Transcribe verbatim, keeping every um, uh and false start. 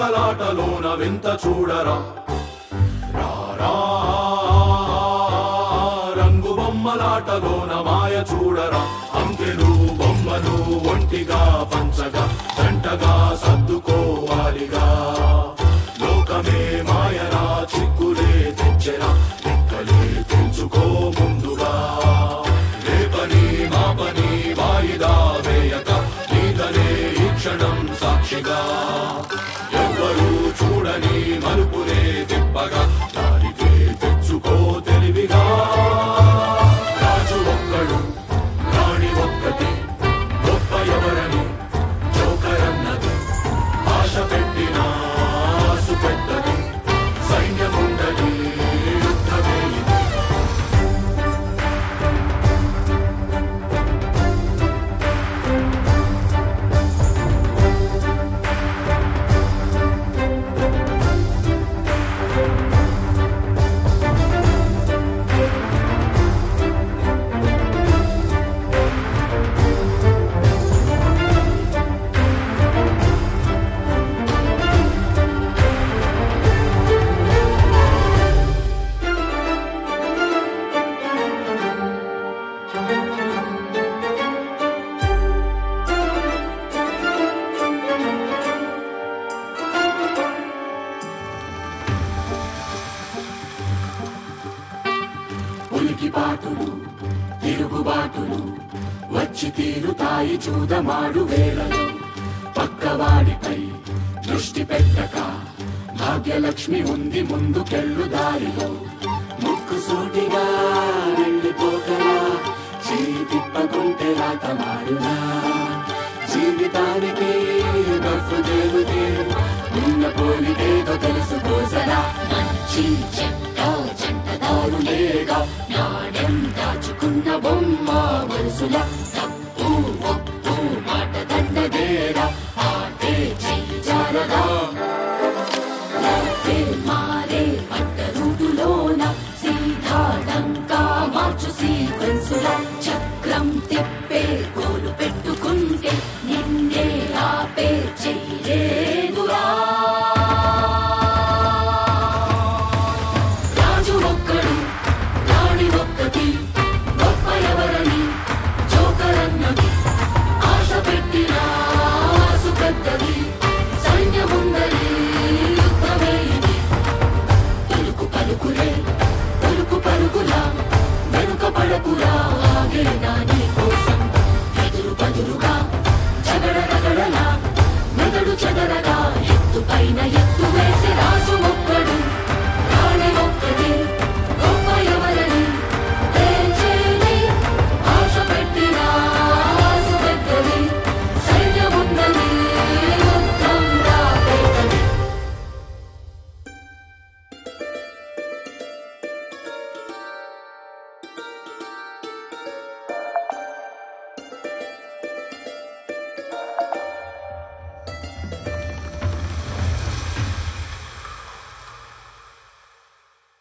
దొంగలాటలోన వింత చూడరా రారా రంగు బొమ్మలాటలోన మాయ చూడరా అంకెలు బొమ్మలు ఒంటిగా పంచగా జంటగా సర్దుకోవాలిగా లోకమే మాయరా చిక్కులే తెచ్చరా లెక్కలే తెంచుకో ముందుగా రేపని మాపని వాయిదా వేయక నీదనే ఈ క్షణం సాక్షిగా ఎవ్వరూ చూడని మలుపునే తిప్పగా దారికే తెచ్చుకో తెలివిగా రాజు ఒక్కడు రాణి ఒక్కటి గొప్ప ఎవరని జోకరన్నది ఆశ పెట్టిన ఆసు పెద్దది సైన్యముండని యుద్ధమే ఇది ఉలికిపాటులు తిరుగుబాటులు వచ్చి తీరుతాయి చూదమాడు వేళలో పక్కవాడిపై దృష్టి పెట్టక భాగ్యలక్ష్మి ఉంది ముందుకెళ్ళు దారిలో ముక్కు సూటిగా వెళ్ళిపోకరా చేయి తిప్పకుంటే రాత మారునా జీవితానికి బఫ్ఫు దేవుదే నిన్న పోలిదేదో తెలుసుకోసరా మంచి చెడ్డ జంటదారులేగా నాణ్యం దాచుకున్న బొమ్మ మనసుల తప్పు ఒప్పు మాట దండదేరా ఆటే చెయ్యి జారదా మారే పట్ట రూటులోన సీధాడంకా మార్చు సీక్వెన్సుల చక్రం తిప్పే గోలు పెట్టుకుంటే నిన్నే ఆపే చెయ్యేదురా రాజు ఒక్కడు రాణి ఒక్కటి గొప్ప ఎవరని జోకరన్నది ఆశ పెట్టిన ఆసు పెద్దది సైన్యముందరి యుద్ధమే ఇది పలుకు పలుకులే పలుకు పలుకులా వెనుక పడకురా ఆగే